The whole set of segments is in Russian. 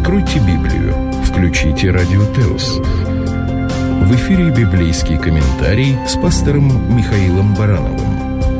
Откройте Библию, включите Радио Теос. В эфире библейский комментарий с пастором Михаилом Барановым.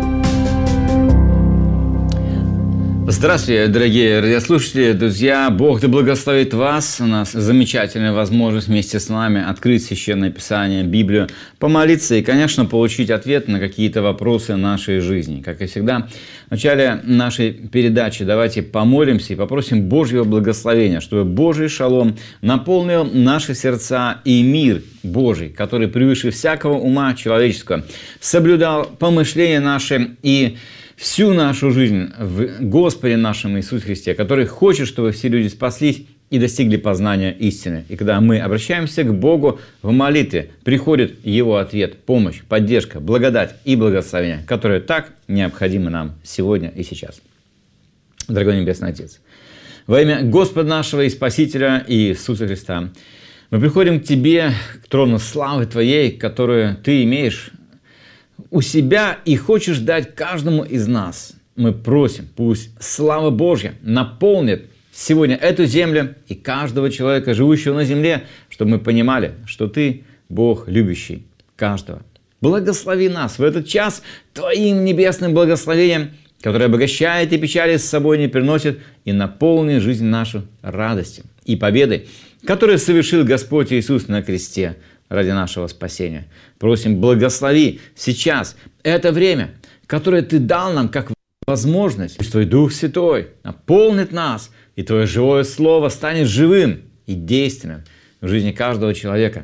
Здравствуйте, дорогие радиослушатели, друзья! Бог да благословит вас. У нас замечательная возможность вместе с вами открыть Священное Писание, Библию, помолиться и, конечно, получить ответ на какие-то вопросы нашей жизни. Как и всегда, в начале нашей передачи давайте помолимся и попросим Божьего благословения, чтобы Божий шалом наполнил наши сердца и мир Божий, который превыше всякого ума человеческого, соблюдал помышления наши и всю нашу жизнь в Господе нашем Иисусе Христе, который хочет, чтобы все люди спаслись и достигли познания истины. И когда мы обращаемся к Богу в молитве, приходит Его ответ, помощь, поддержка, благодать и благословение, которые так необходимы нам сегодня и сейчас. Дорогой Небесный Отец, во имя Господа нашего и Спасителя Иисуса Христа, мы приходим к Тебе, к трону славы Твоей, которую Ты имеешь у себя и хочешь дать каждому из нас. Мы просим, пусть слава Божья наполнит сегодня эту землю и каждого человека, живущего на земле, чтобы мы понимали, что Ты Бог, любящий каждого. Благослови нас в этот час Твоим небесным благословением, которое обогащает и печали с собой не приносит, и наполни жизнь нашу радостью и победой, которую совершил Господь Иисус на кресте ради нашего спасения. Просим, благослови сейчас это время, которое Ты дал нам как возможность. Пусть Твой Дух Святой наполнит нас, и Твое живое Слово станет живым и действенным в жизни каждого человека.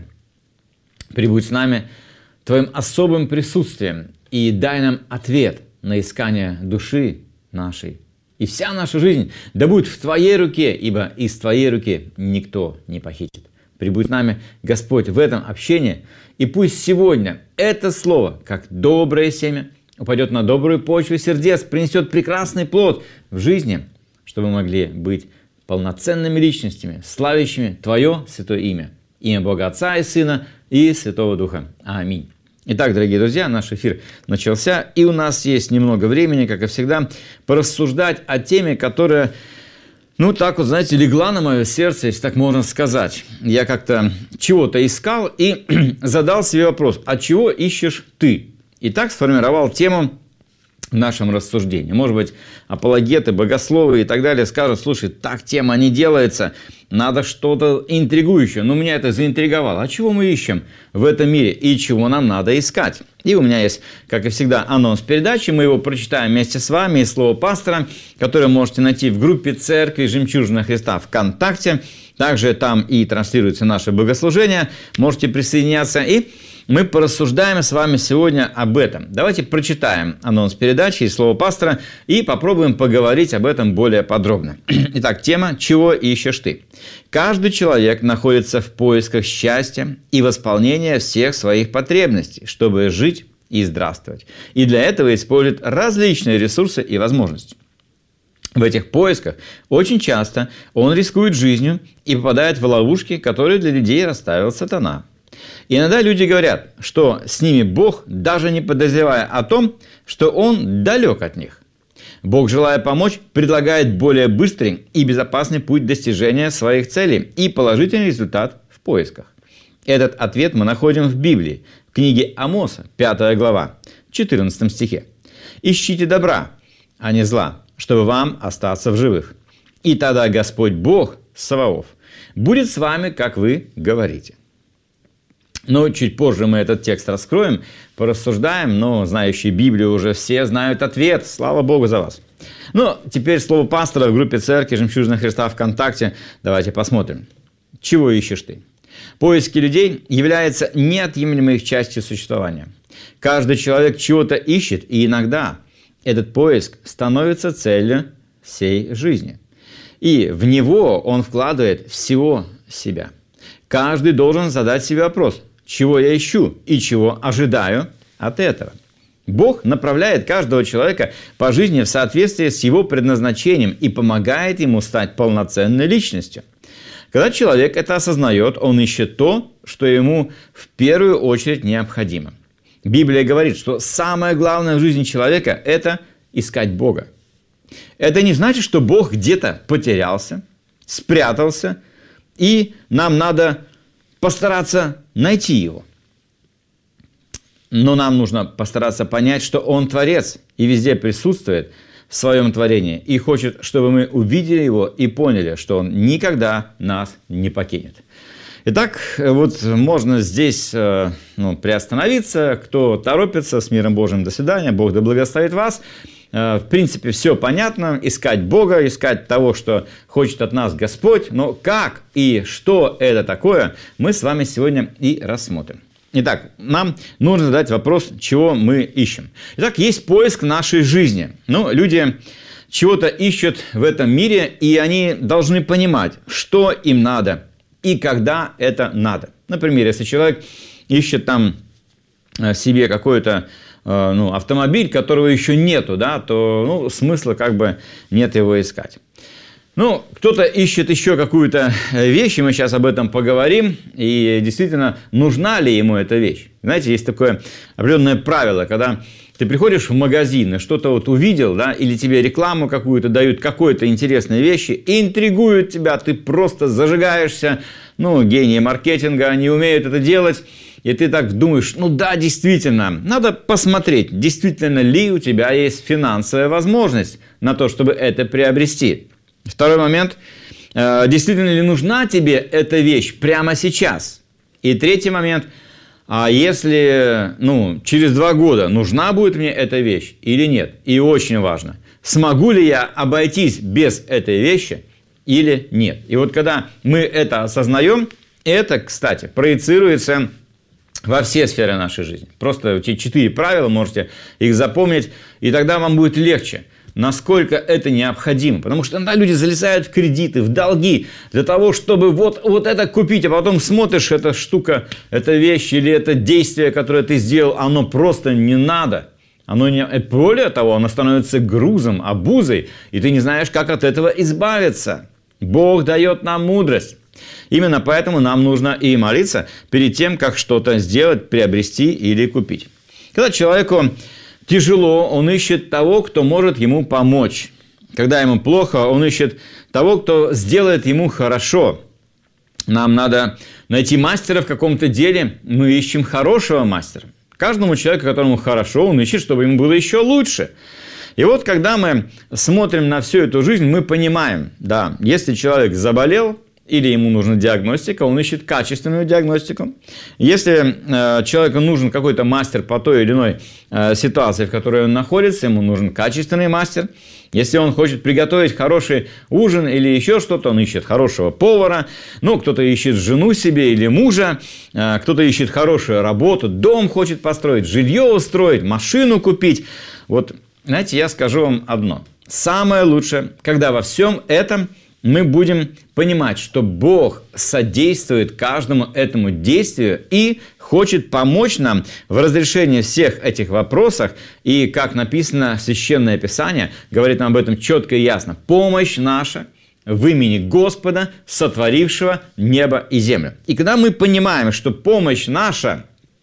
Прибудь с нами Твоим особым присутствием и дай нам ответ на искание души нашей. И вся наша жизнь да будет в Твоей руке, ибо из Твоей руки никто не похитит. Прибудь с нами, Господь, в этом общении, и пусть сегодня это слово, как доброе семя, упадет на добрую почву сердец, принесет прекрасный плод в жизни, чтобы мы могли быть полноценными личностями, славящими Твое святое имя, имя Бога Отца и Сына и Святого Духа. Аминь. Итак, дорогие друзья, наш эфир начался, и у нас есть немного времени, как и всегда, порассуждать о теме, которая, так вот, знаете, легла на мое сердце, если так можно сказать. Я как-то чего-то искал и задал себе вопрос, а чего ищешь ты? И так сформировал тему в нашем рассуждении. Может быть, апологеты, богословы и так далее скажут, слушай, так тема не делается, надо что-то интригующее. Но меня это заинтриговало. А чего мы ищем в этом мире и чего нам надо искать? И у меня есть, как и всегда, анонс передачи. Мы его прочитаем вместе с вами из слова пастора, которое можете найти в группе Церкви Жемчужина Христа ВКонтакте. Также там и транслируется наше богослужение. Можете присоединяться, и мы порассуждаем с вами сегодня об этом. Давайте прочитаем анонс передачи и слово пастора и попробуем поговорить об этом более подробно. Итак, тема «Чего ищешь ты?». Каждый человек находится в поисках счастья и восполнения всех своих потребностей, чтобы жить и здравствовать. И для этого использует различные ресурсы и возможности. В этих поисках очень часто он рискует жизнью и попадает в ловушки, которые для людей расставил сатана. Иногда люди говорят, что с ними Бог, даже не подозревая о том, что Он далек от них. Бог, желая помочь, предлагает более быстрый и безопасный путь достижения своих целей и положительный результат в поисках. Этот ответ мы находим в Библии, в книге Амоса, 5 глава, 14 стихе. «Ищите добра, а не зла, чтобы вам остаться в живых. И тогда Господь Бог Саваоф будет с вами, как вы говорите». Но чуть позже мы этот текст раскроем, порассуждаем, но знающие Библию уже все знают ответ. Слава Богу за вас. Но теперь слово пастора в группе Церкви Жемчужина Христа ВКонтакте. Давайте посмотрим. Чего ищешь ты? Поиски людей являются неотъемлемой их частью существования. Каждый человек чего-то ищет, и иногда этот поиск становится целью всей жизни. И в него он вкладывает всего себя. Каждый должен задать себе вопрос, чего я ищу и чего ожидаю от этого. Бог направляет каждого человека по жизни в соответствии с его предназначением и помогает ему стать полноценной личностью. Когда человек это осознает, он ищет то, что ему в первую очередь необходимо. Библия говорит, что самое главное в жизни человека – это искать Бога. Это не значит, что Бог где-то потерялся, спрятался и нам надо постараться найти его. Но нам нужно постараться понять, что Он Творец и везде присутствует в своем творении и хочет, чтобы мы увидели Его и поняли, что Он никогда нас не покинет. Итак, вот можно здесь приостановиться. Кто торопится, с миром Божьим, до свидания. Бог да благословит вас. В принципе, все понятно. Искать Бога, искать того, что хочет от нас Господь. Но как и что это такое, мы с вами сегодня и рассмотрим. Итак, нам нужно задать вопрос, чего мы ищем. Итак, есть поиск нашей жизни. Люди чего-то ищут в этом мире, и они должны понимать, что им надо и когда это надо. Например, если человек ищет там себе какой-то автомобиль, которого еще нету, да, то смысла нет его искать. Кто-то ищет еще какую-то вещь, и мы сейчас об этом поговорим, и действительно, нужна ли ему эта вещь. Знаете, есть такое определенное правило, когда ты приходишь в магазин и что-то увидел, да, или тебе рекламу какую-то дают, какой-то интересной вещи, и интригуют тебя, ты просто зажигаешься, гении маркетинга, они умеют это делать, и ты так думаешь, да, действительно, надо посмотреть, действительно ли у тебя есть финансовая возможность на то, чтобы это приобрести. Второй момент, действительно ли нужна тебе эта вещь прямо сейчас? И третий момент, а если через 2 года нужна будет мне эта вещь или нет? И очень важно, смогу ли я обойтись без этой вещи или нет? И вот когда мы это осознаем, это, кстати, проецируется во все сферы нашей жизни. Просто эти 4 правила, можете их запомнить, и тогда вам будет легче. Насколько это необходимо. Потому что иногда люди залезают в кредиты, в долги, для того, чтобы вот это купить, а потом смотришь, эта штука, эта вещь или это действие, которое ты сделал, оно просто не надо. Более того, оно становится грузом, обузой, и ты не знаешь, как от этого избавиться. Бог дает нам мудрость. Именно поэтому нам нужно и молиться перед тем, как что-то сделать, приобрести или купить. Когда человеку тяжело, он ищет того, кто может ему помочь. Когда ему плохо, он ищет того, кто сделает ему хорошо. Нам надо найти мастера в каком-то деле, мы ищем хорошего мастера. Каждому человеку, которому хорошо, он ищет, чтобы ему было еще лучше. И вот, когда мы смотрим на всю эту жизнь, мы понимаем, да, если человек заболел, или ему нужна диагностика, он ищет качественную диагностику. Если человеку нужен какой-то мастер по той или иной ситуации, в которой он находится, ему нужен качественный мастер. Если он хочет приготовить хороший ужин или еще что-то, он ищет хорошего повара. Кто-то ищет жену себе или мужа, кто-то ищет хорошую работу, дом хочет построить, жилье устроить, машину купить. Вот, знаете, я скажу вам одно. Самое лучшее, когда во всем этом мы будем понимать, что Бог содействует каждому этому действию и хочет помочь нам в разрешении всех этих вопросов. И, как написано в Священное Писание, говорит нам об этом четко и ясно. Помощь наша в имени Господа, сотворившего небо и землю. И когда мы понимаем, что помощь наша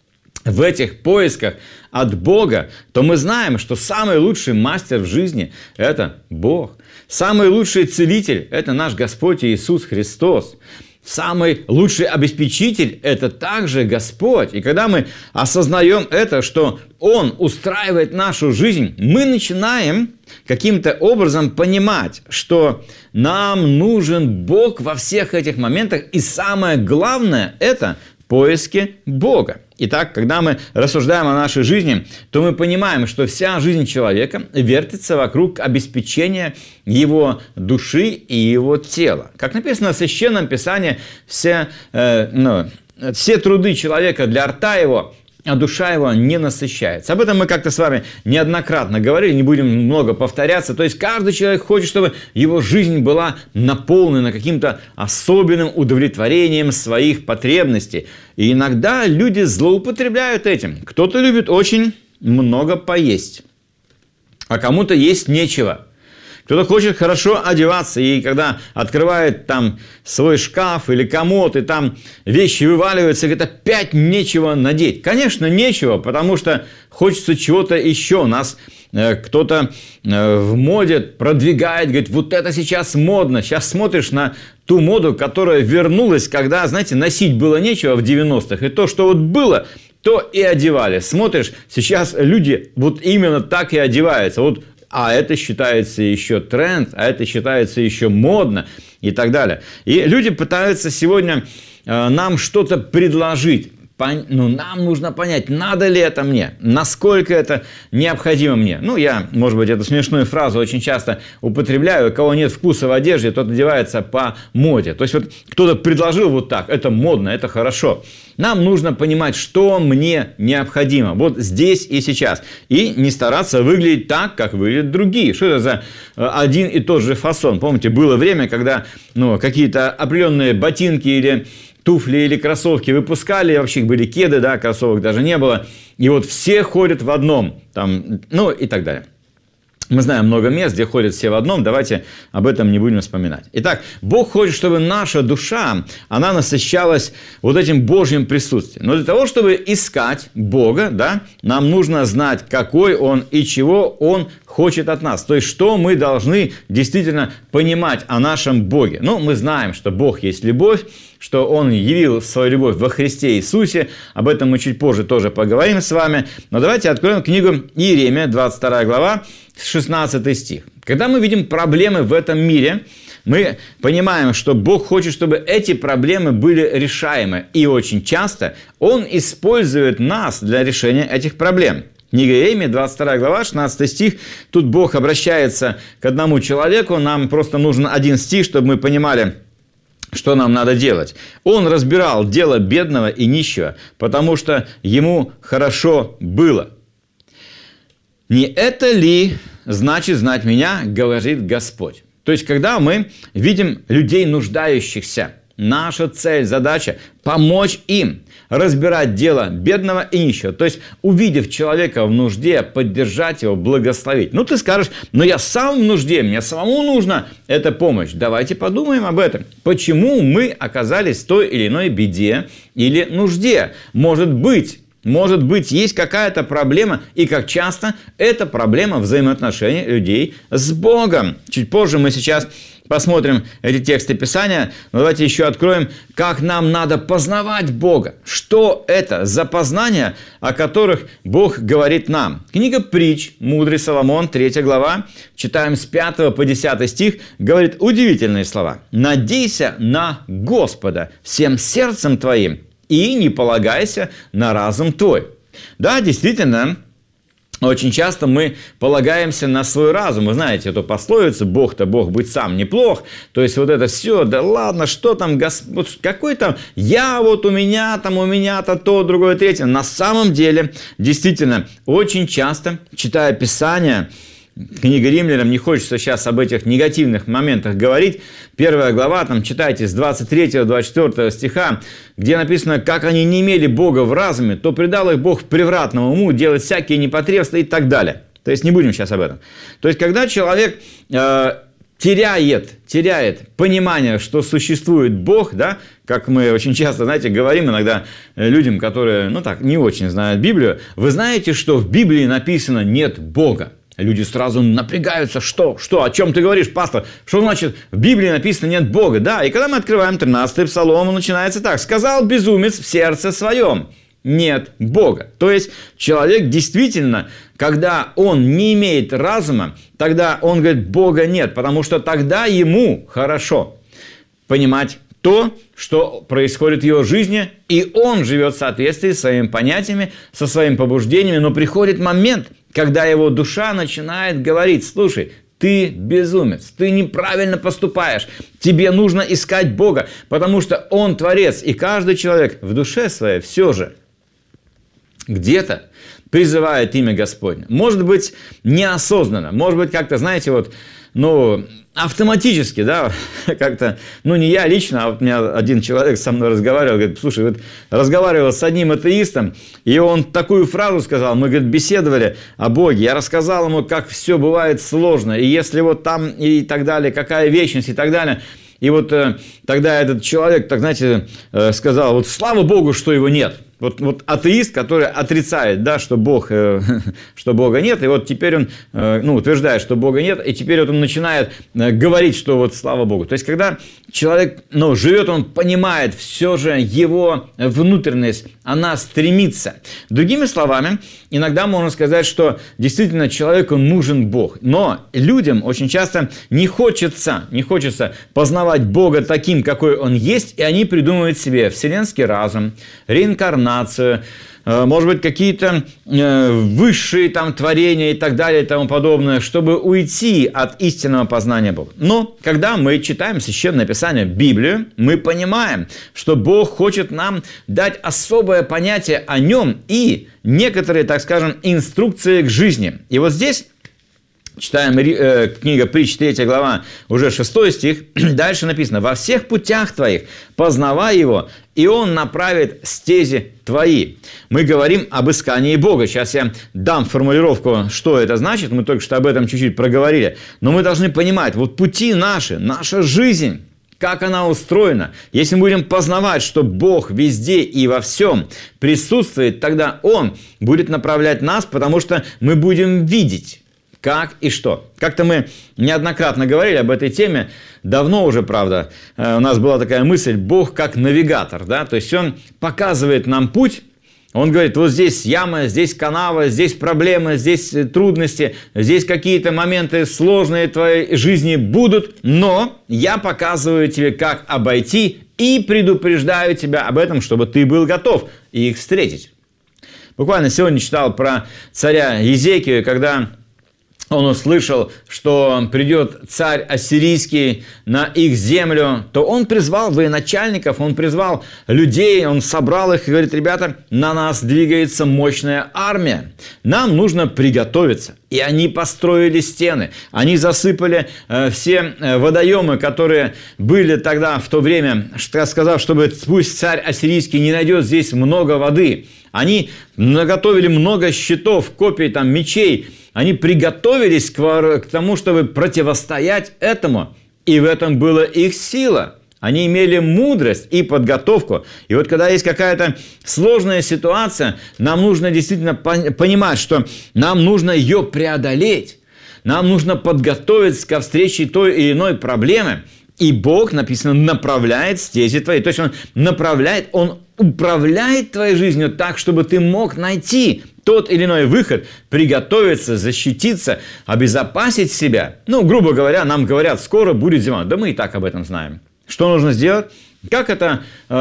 в этих поисках от Бога, то мы знаем, что самый лучший мастер в жизни – это Бог. Самый лучший целитель – это наш Господь Иисус Христос. Самый лучший обеспечитель – это также Господь. И когда мы осознаем это, что Он устраивает нашу жизнь, мы начинаем каким-то образом понимать, что нам нужен Бог во всех этих моментах. И самое главное – это поиски Бога. Итак, когда мы рассуждаем о нашей жизни, то мы понимаем, что вся жизнь человека вертится вокруг обеспечения его души и его тела. Как написано в Священном Писании, все труды человека для рта его, а душа его не насыщается. Об этом мы как-то с вами неоднократно говорили, не будем много повторяться. То есть каждый человек хочет, чтобы его жизнь была наполнена каким-то особенным удовлетворением своих потребностей. И иногда люди злоупотребляют этим. Кто-то любит очень много поесть, а кому-то есть нечего. Кто-то хочет хорошо одеваться, и когда открывает там свой шкаф или комод, и там вещи вываливаются, говорит, опять нечего надеть. Конечно, нечего, потому что хочется чего-то еще. Нас кто-то в моде продвигает, говорит, вот это сейчас модно. Сейчас смотришь на ту моду, которая вернулась, когда, знаете, носить было нечего в 90-х. И то, что вот было, то и одевали. Смотришь, сейчас люди вот именно так и одеваются. Вот, а это считается еще тренд, а это считается еще модно и так далее. И люди пытаются сегодня нам что-то предложить. Нам нужно понять, надо ли это мне, насколько это необходимо мне. Я, может быть, эту смешную фразу очень часто употребляю. У кого нет вкуса в одежде, тот одевается по моде. То есть, вот кто-то предложил вот так, это модно, это хорошо. Нам нужно понимать, что мне необходимо, вот здесь и сейчас. И не стараться выглядеть так, как выглядят другие. Что это за один и тот же фасон? Помните, было время, когда какие-то определенные ботинки или туфли или кроссовки выпускали, вообще были кеды, да, кроссовок даже не было. И вот все ходят в одном, и так далее. Мы знаем много мест, где ходят все в одном, давайте об этом не будем вспоминать. Итак, Бог хочет, чтобы наша душа, она насыщалась вот этим Божьим присутствием. Но для того, чтобы искать Бога, да, нам нужно знать, какой Он и чего Он хочет от нас. То есть, что мы должны действительно понимать о нашем Боге. Мы знаем, что Бог есть любовь, что Он явил свою любовь во Христе Иисусе. Об этом мы чуть позже тоже поговорим с вами. Но давайте откроем книгу Иеремия, 22 глава, 16 стих. Когда мы видим проблемы в этом мире, мы понимаем, что Бог хочет, чтобы эти проблемы были решаемы. И очень часто Он использует нас для решения этих проблем. Книга Иеремии, 22 глава, 16 стих. Тут Бог обращается к одному человеку. Нам просто нужен один стих, чтобы мы понимали, что нам надо делать. Он разбирал дело бедного и нищего, потому что ему хорошо было. «Не это ли значит знать меня, говорит Господь?» То есть, когда мы видим людей нуждающихся, наша цель, задача – помочь им разбирать дело бедного и нищего. То есть, увидев человека в нужде, поддержать его, благословить. Ты скажешь, я сам в нужде, мне самому нужна эта помощь. Давайте подумаем об этом. Почему мы оказались в той или иной беде или нужде? Может быть, есть какая-то проблема, и как часто это проблема взаимоотношений людей с Богом. Чуть позже мы сейчас посмотрим эти тексты Писания, но давайте еще откроем, как нам надо познавать Бога. Что это за познания, о которых Бог говорит нам? Книга Притч, мудрый Соломон, 3 глава, читаем с 5 по 10 стих, говорит удивительные слова. «Надейся на Господа всем сердцем твоим, и не полагайся на разум твой». Да, действительно, очень часто мы полагаемся на свой разум. Вы знаете эту пословицу «Бог-то Бог, быть сам неплох». То есть, вот это все, да ладно, что там, какой там, я вот у меня-то то, другое, третье. На самом деле, действительно, очень часто, читая Писание, книга Римлянам, не хочется сейчас об этих негативных моментах говорить. 1 глава, читайте с 23-24 стиха, где написано, как они не имели Бога в разуме, то предал их Бог превратному уму делать всякие непотребства и так далее. То есть, не будем сейчас об этом. То есть, когда человек теряет понимание, что существует Бог, да, как мы очень часто, говорим иногда людям, которые, не очень знают Библию, вы знаете, что в Библии написано «нет Бога». Люди сразу напрягаются. Что? О чем ты говоришь, пастор? Что значит в Библии написано «нет Бога»? Да, и когда мы открываем 13-й Псалом, он начинается так. «Сказал безумец в сердце своем, нет Бога». То есть, человек действительно, когда он не имеет разума, тогда он говорит, Бога нет, потому что тогда ему хорошо понимать то, что происходит в его жизни, и он живет в соответствии с своими понятиями, со своими побуждениями, но приходит момент, когда его душа начинает говорить, слушай, ты безумец, ты неправильно поступаешь, тебе нужно искать Бога, потому что Он Творец, и каждый человек в душе своей все же где-то призывает имя Господне. Может быть, неосознанно, может быть, как-то, автоматически, да, как-то, не я лично, а вот у меня один человек со мной разговаривал, говорит, слушай, вот разговаривал с одним атеистом, и он такую фразу сказал, мы, говорит, беседовали о Боге, я рассказал ему, как все бывает сложно, и если вот там и так далее, какая вечность и так далее, и вот тогда этот человек, так знаете, сказал, вот слава Богу, что его нет. Вот атеист, который отрицает, да, что Бога нет, и вот теперь он утверждает, что Бога нет, и теперь вот он начинает говорить, что вот слава Богу. То есть, когда человек живет, он понимает, все же его внутренность, она стремится. Другими словами, иногда можно сказать, что действительно человеку нужен Бог, но людям очень часто не хочется познавать Бога таким, какой Он есть, и они придумывают себе вселенский разум, реинкарнацию, может быть, какие-то высшие там творения и так далее и тому подобное, чтобы уйти от истинного познания Бога. Но когда мы читаем Священное Писание, Библию, мы понимаем, что Бог хочет нам дать особое понятие о Нем и некоторые, так скажем, инструкции к жизни. И вот здесь читаем книга Притч, 3 глава, уже 6 стих, дальше написано: «Во всех путях твоих познавай Его, и Он направит стези твои». Мы говорим об искании Бога. Сейчас я дам формулировку, что это значит. Мы только что об этом чуть-чуть проговорили. Но мы должны понимать, вот пути наши, наша жизнь, как она устроена. Если мы будем познавать, что Бог везде и во всем присутствует, тогда Он будет направлять нас, потому что мы будем видеть, как и что. Как-то мы неоднократно говорили об этой теме, давно уже, правда, у нас была такая мысль: Бог как навигатор, да, то есть Он показывает нам путь, Он говорит, вот здесь яма, здесь канава, здесь проблемы, здесь трудности, здесь какие-то моменты сложные в твоей жизни будут, но я показываю тебе, как обойти, и предупреждаю тебя об этом, чтобы ты был готов их встретить. Буквально сегодня читал про царя Езекию, когда он услышал, что придет царь ассирийский на их землю, то он призвал военачальников, он призвал людей, он собрал их и говорит: ребята, на нас двигается мощная армия, нам нужно приготовиться. И они построили стены, они засыпали все водоемы, которые были тогда в то время, сказав, чтобы пусть царь ассирийский не найдет здесь много воды. Они наготовили много щитов, копий, мечей. Они приготовились к тому, чтобы противостоять этому. И в этом была их сила. Они имели мудрость и подготовку. И вот когда есть какая-то сложная ситуация, нам нужно действительно понимать, что нам нужно ее преодолеть. Нам нужно подготовиться ко встрече той или иной проблемы. И Бог, написано, направляет стези твои. То есть Он направляет, Он управляет твоей жизнью так, чтобы ты мог найти тот или иной выход, приготовиться, защититься, обезопасить себя. Грубо говоря, нам говорят, скоро будет зима. Да мы и так об этом знаем. Что нужно сделать? Как это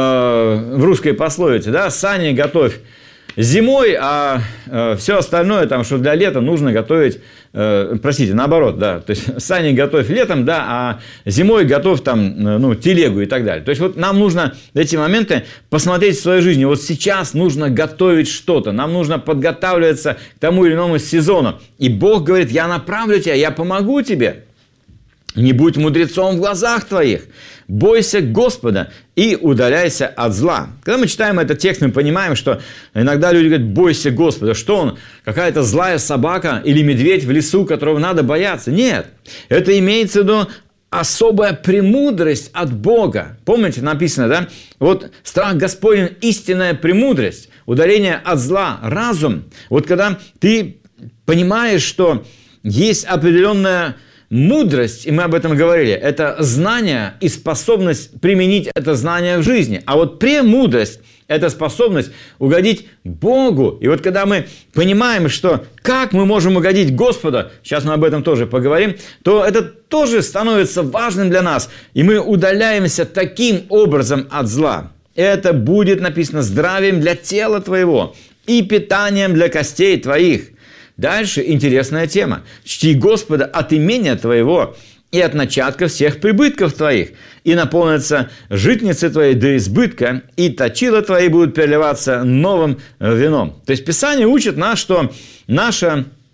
в русской пословице, да? Сани готовь зимой, а все остальное, что для лета, нужно готовить, наоборот, да, то есть сани готовь летом, да, а зимой готовь телегу и так далее. То есть вот нам нужно в эти моменты посмотреть в своей жизни. Вот сейчас нужно готовить что-то, нам нужно подготавливаться к тому или иному сезону. И Бог говорит: я направлю тебя, я помогу тебе. Не будь мудрецом в глазах твоих, бойся Господа и удаляйся от зла. Когда мы читаем этот текст, мы понимаем, что иногда люди говорят: бойся Господа. Что он? Какая-то злая собака или медведь в лесу, которого надо бояться? Нет. Это имеется в виду особая премудрость от Бога. Помните, написано, да? Вот страх Господень – истинная премудрость, удаление от зла, разум. Вот когда ты понимаешь, что есть определенная мудрость, и мы об этом говорили, это знание и способность применить это знание в жизни. А вот премудрость – это способность угодить Богу. И вот когда мы понимаем, что как мы можем угодить Господу, сейчас мы об этом тоже поговорим, то это тоже становится важным для нас. И мы удаляемся таким образом от зла. Это будет написано здравием для тела твоего и питанием для костей твоих. Дальше интересная тема. Чти Господа от имения твоего и от начатка всех прибытков твоих, и наполнятся житницы твои до избытка, и точила твои будут переливаться новым вином. То есть Писание учит нас, что наша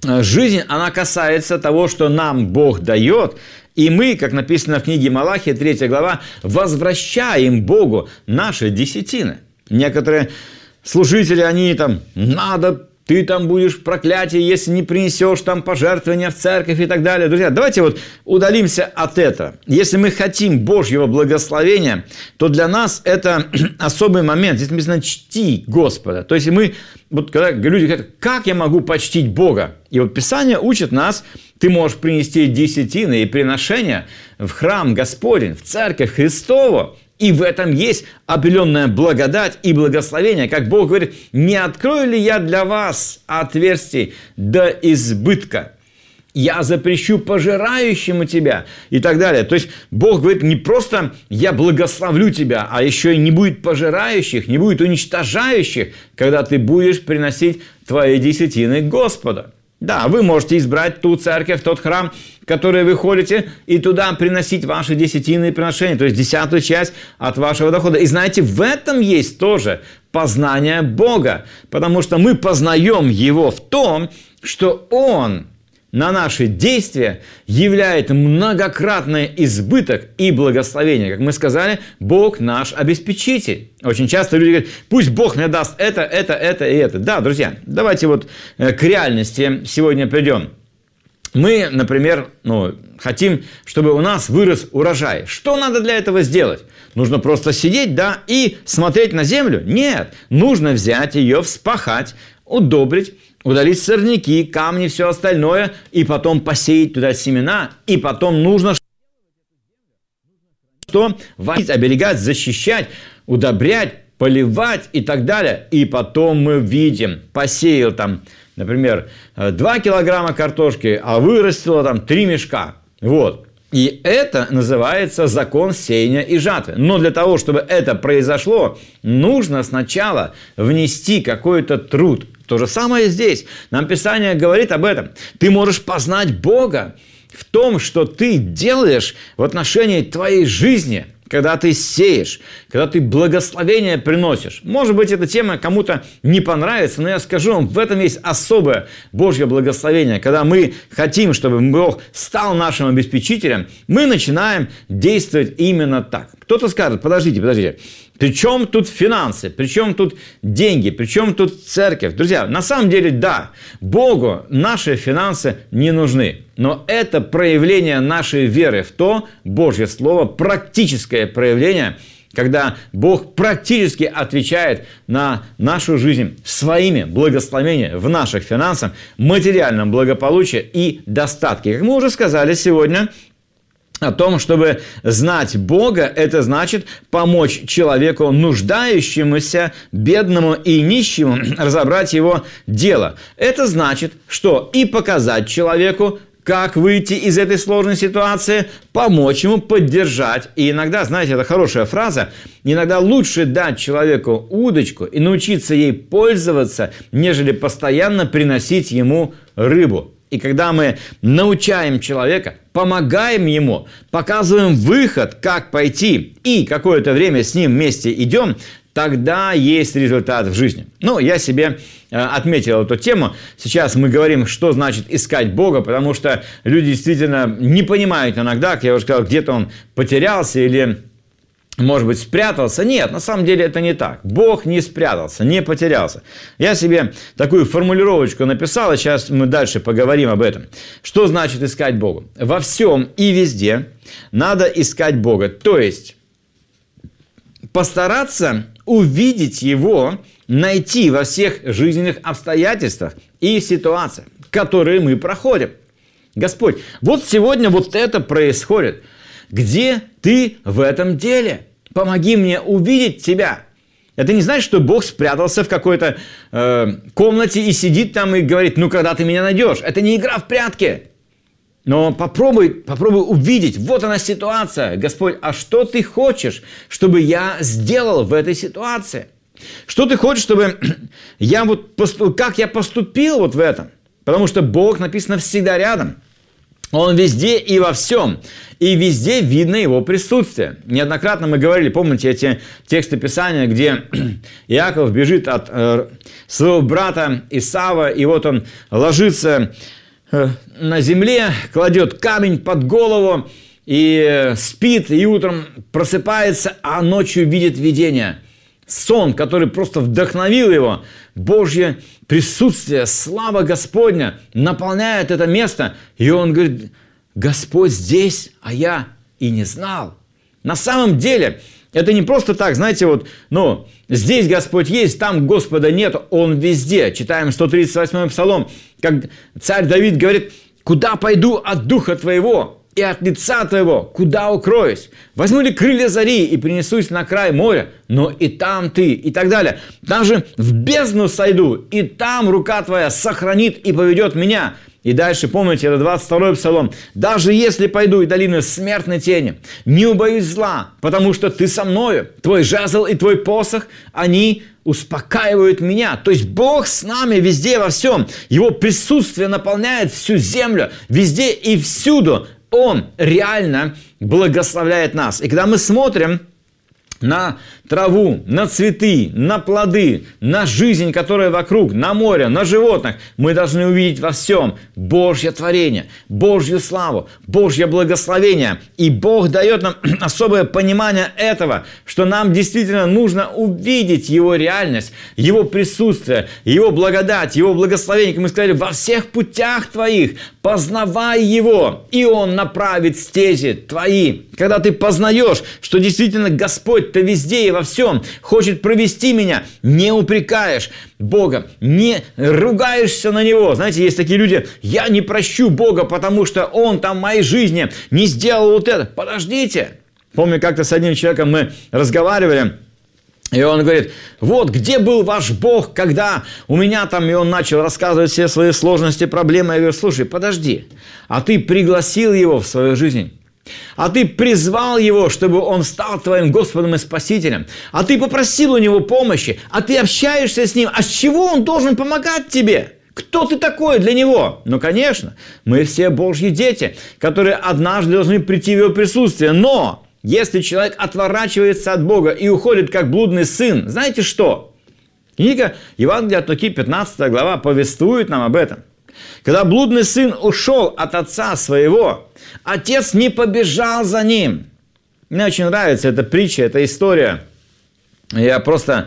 жизнь, она касается того, что нам Бог дает, и мы, как написано в книге Малахия, 3 глава, возвращаем Богу наши десятины. Некоторые служители, они там, ты там будешь в проклятии, если не принесешь там пожертвования в церковь и так далее. Друзья, давайте вот удалимся от этого. Если мы хотим Божьего благословения, то для нас это особый момент. Здесь написано «чти Господа». То есть мы, вот когда люди говорят, как я могу почтить Бога? И вот Писание учит нас, ты можешь принести десятины и приношения в храм Господень, в церковь Христову. И в этом есть определенная благодать и благословение. Как Бог говорит, не открою ли я для вас отверстий до избытка? Я запрещу пожирающему тебя и так далее. То есть Бог говорит, не просто я благословлю тебя, а еще и не будет пожирающих, не будет уничтожающих, когда ты будешь приносить твои десятины Господу. Да, вы можете избрать ту церковь, тот храм, в который вы ходите, и туда приносить ваши десятинные приношения, то есть 10-ю часть от вашего дохода. И знаете, в этом есть тоже познание Бога, потому что мы познаем Его в том, что Он на наши действия являет многократный избыток и благословение. Как мы сказали, Бог наш обеспечитель. Очень часто люди говорят, пусть Бог мне даст это и это. Да, друзья, давайте вот к реальности сегодня придем. Мы, например, хотим, чтобы у нас вырос урожай. Что надо для этого сделать? Нужно просто сидеть, да, и смотреть на землю? Нет, нужно взять ее, вспахать, удобрить, удалить сорняки, камни, все остальное, и потом посеять туда семена, и потом нужно оберегать, защищать, удобрять, поливать и так далее. И потом мы видим, посеял там, например, 2 килограмма картошки, а вырастило там 3 мешка. Вот. И это называется закон сеяния и жатвы. Но для того, чтобы это произошло, нужно сначала внести какой-то труд. То же самое здесь. Нам Писание говорит об этом. Ты можешь познать Бога в том, что ты делаешь в отношении твоей жизни, когда ты сеешь, когда ты благословение приносишь. Может быть, эта тема кому-то не понравится, но я скажу вам, в этом есть особое Божье благословение. Когда мы хотим, чтобы Бог стал нашим обеспечителем, мы начинаем действовать именно так. Кто-то скажет, подождите. При чем тут финансы? При чем тут деньги? При чем тут церковь? Друзья, на самом деле, да, Богу наши финансы не нужны. Но это проявление нашей веры в то, Божье Слово, практическое проявление, когда Бог практически отвечает на нашу жизнь своими благословениями в наших финансах, материальном благополучии и достатке. Как мы уже сказали сегодня, о том, чтобы знать Бога, это значит помочь человеку, нуждающемуся, бедному и нищему, разобрать его дело. Это значит, что и показать человеку, как выйти из этой сложной ситуации, помочь ему, поддержать. И иногда, знаете, это хорошая фраза, иногда лучше дать человеку удочку и научиться ей пользоваться, нежели постоянно приносить ему рыбу. И когда мы научаем человека, помогаем ему, показываем выход, как пойти, и какое-то время с ним вместе идем, тогда есть результат в жизни. Я себе отметил эту тему. Сейчас мы говорим, что значит искать Бога, потому что люди действительно не понимают иногда, как я уже сказал, где-то он потерялся или, может быть, спрятался. Нет, на самом деле это не так. Бог не спрятался, не потерялся. Я себе такую формулировочку написал, и сейчас мы дальше поговорим об этом. Что значит искать Бога? Во всем и везде надо искать Бога. То есть постараться увидеть Его, найти во всех жизненных обстоятельствах и ситуациях, которые мы проходим. Господь, вот сегодня вот это происходит. Где ты в этом деле? Помоги мне увидеть тебя. Это не значит, что Бог спрятался в какой-то комнате и сидит там и говорит, когда ты меня найдешь. Это не игра в прятки. Но попробуй увидеть, вот она ситуация. Господь, а что ты хочешь, чтобы я сделал в этой ситуации? Что ты хочешь, чтобы как я поступил вот в этом? Потому что Бог, написано, всегда рядом. Он везде и во всем. И везде видно Его присутствие. Неоднократно мы говорили, помните эти тексты Писания, где Иаков бежит от своего брата Исава, и вот он ложится на земле, кладет камень под голову, и спит, и утром просыпается, а ночью видит видение. Сон, который просто вдохновил его. Божье присутствие, слава Господня наполняет это место. И он говорит: Господь здесь, а я и не знал. На самом деле, это не просто так, знаете, вот, здесь Господь есть, там Господа нет, Он везде. Читаем 138-й Псалом, как царь Давид говорит: «Куда пойду от Духа Твоего? И от лица Твоего, куда укроюсь? Возьму ли крылья зари и принесусь на край моря, но и там Ты», и так далее. «Даже в бездну сойду, и там рука Твоя сохранит и поведет меня». И дальше, помните, это 22-й Псалом. «Даже если пойду и долину смертной тени, не убоюсь зла, потому что Ты со мною, Твой жезл и Твой посох, они успокаивают меня». То есть Бог с нами везде во всем. Его присутствие наполняет всю землю, везде и всюду. Он реально благословляет нас. И когда мы смотрим на траву, на цветы, на плоды, на жизнь, которая вокруг, на море, на животных, мы должны увидеть во всем Божье творение, Божью славу, Божье благословение. И Бог дает нам особое понимание этого, что нам действительно нужно увидеть Его реальность, Его присутствие, Его благодать, Его благословение. Как мы сказали, во всех путях твоих познавай Его, и Он направит стези твои. Когда ты познаешь, что действительно Господь-то везде и во всем хочет провести меня, не упрекаешь Бога, не ругаешься на Него. Знаете, есть такие люди: я не прощу Бога, потому что Он там в моей жизни не сделал вот это. Подождите. Помню, как-то с одним человеком мы разговаривали, и он говорит: вот где был ваш Бог, когда у меня там... И он начал рассказывать все свои сложности, проблемы. Я говорю: слушай, подожди, а ты пригласил Его в свою жизнь? А ты призвал Его, чтобы Он стал твоим Господом и Спасителем? А ты попросил у Него помощи? А ты общаешься с Ним? А с чего Он должен помогать тебе? Кто ты такой для Него? Ну, конечно, мы все Божьи дети, которые однажды должны прийти в Его присутствие. Но если человек отворачивается от Бога и уходит как блудный сын, знаете что? Книга Евангелия от Луки, 15 глава, повествует нам об этом. Когда блудный сын ушел от отца своего, отец не побежал за ним. Мне очень нравится эта притча, эта история. Я просто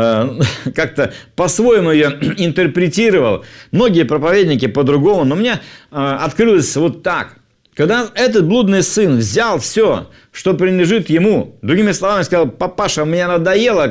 как-то по-своему ее интерпретировал. Многие проповедники по-другому, но мне открылось вот так. Когда этот блудный сын взял все, что принадлежит ему, другими словами сказал: папаша, мне надоело,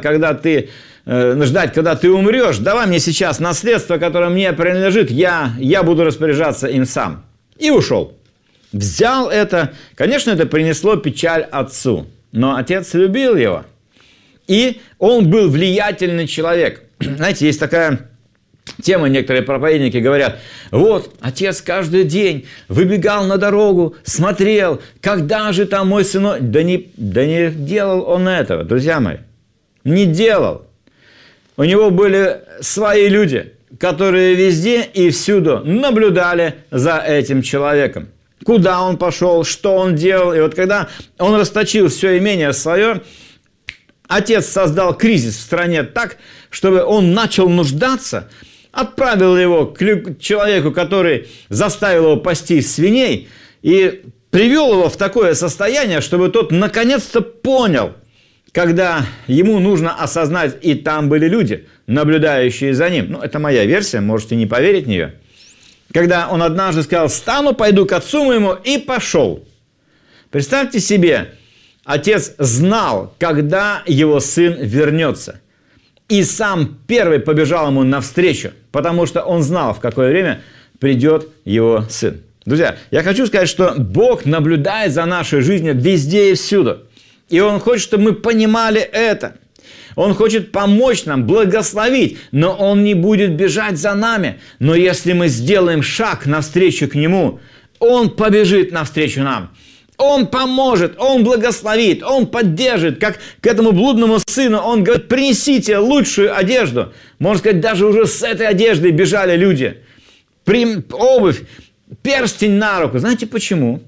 ждать, когда ты умрешь, давай мне сейчас наследство, которое мне принадлежит, я буду распоряжаться им сам. И ушел. Взял это, конечно, это принесло печаль отцу, но отец любил его. И он был влиятельный человек. Знаете, есть такая тема, некоторые проповедники говорят: вот, отец каждый день выбегал на дорогу, смотрел, когда же там мой сынок... Да не делал он этого, друзья мои, не делал. У него были свои люди, которые везде и всюду наблюдали за этим человеком. Куда он пошел, что он делал. И вот когда он расточил все имение свое, отец создал кризис в стране так, чтобы он начал нуждаться, отправил его к человеку, который заставил его пасти свиней, и привел его в такое состояние, чтобы тот наконец-то понял, когда ему нужно осознать, и там были люди, наблюдающие за ним. Это моя версия, можете не поверить в нее. Когда он однажды сказал: встану, пойду к отцу моему, и пошел. Представьте себе, отец знал, когда его сын вернется. И сам первый побежал ему навстречу, потому что он знал, в какое время придет его сын. Друзья, я хочу сказать, что Бог наблюдает за нашей жизнью везде и всюду. И Он хочет, чтобы мы понимали это. Он хочет помочь нам, благословить, но Он не будет бежать за нами. Но если мы сделаем шаг навстречу к Нему, Он побежит навстречу нам. Он поможет, Он благословит, Он поддержит. Как к этому блудному сыну Он говорит: принесите лучшую одежду. Можно сказать, даже уже с этой одеждой бежали люди. Обувь, перстень на руку. Знаете почему?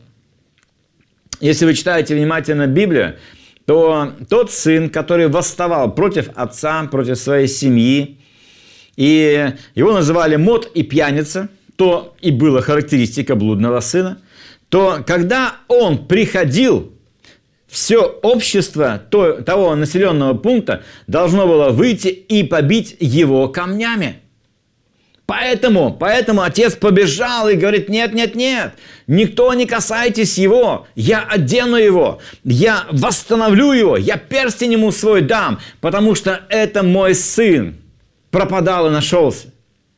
Если вы читаете внимательно Библию, то тот сын, который восставал против отца, против своей семьи, и его называли мот и пьяница, то и была характеристика блудного сына, то когда он приходил, все общество того населенного пункта должно было выйти и побить его камнями. Поэтому отец побежал и говорит: нет, никто не касайтесь его, я одену его, я восстановлю его, я перстень ему свой дам, потому что это мой сын пропадал и нашелся.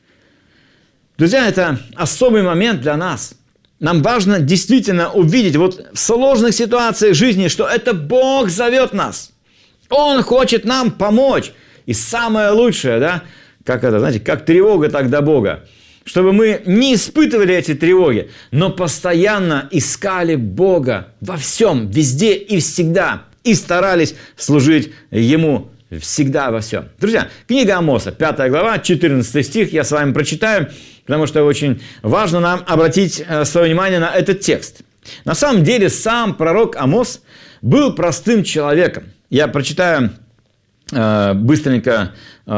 Друзья, это особый момент для нас. Нам важно действительно увидеть вот в сложных ситуациях жизни, что это Бог зовет нас. Он хочет нам помочь. И самое лучшее, да, как это, знаете, как тревога, так до Бога. Чтобы мы не испытывали эти тревоги, но постоянно искали Бога во всем, везде и всегда. И старались служить Ему всегда во всем. Друзья, книга Амоса, 5 глава, 14 стих, я с вами прочитаю, потому что очень важно нам обратить свое внимание на этот текст. На самом деле, сам пророк Амос был простым человеком. Я прочитаю быстренько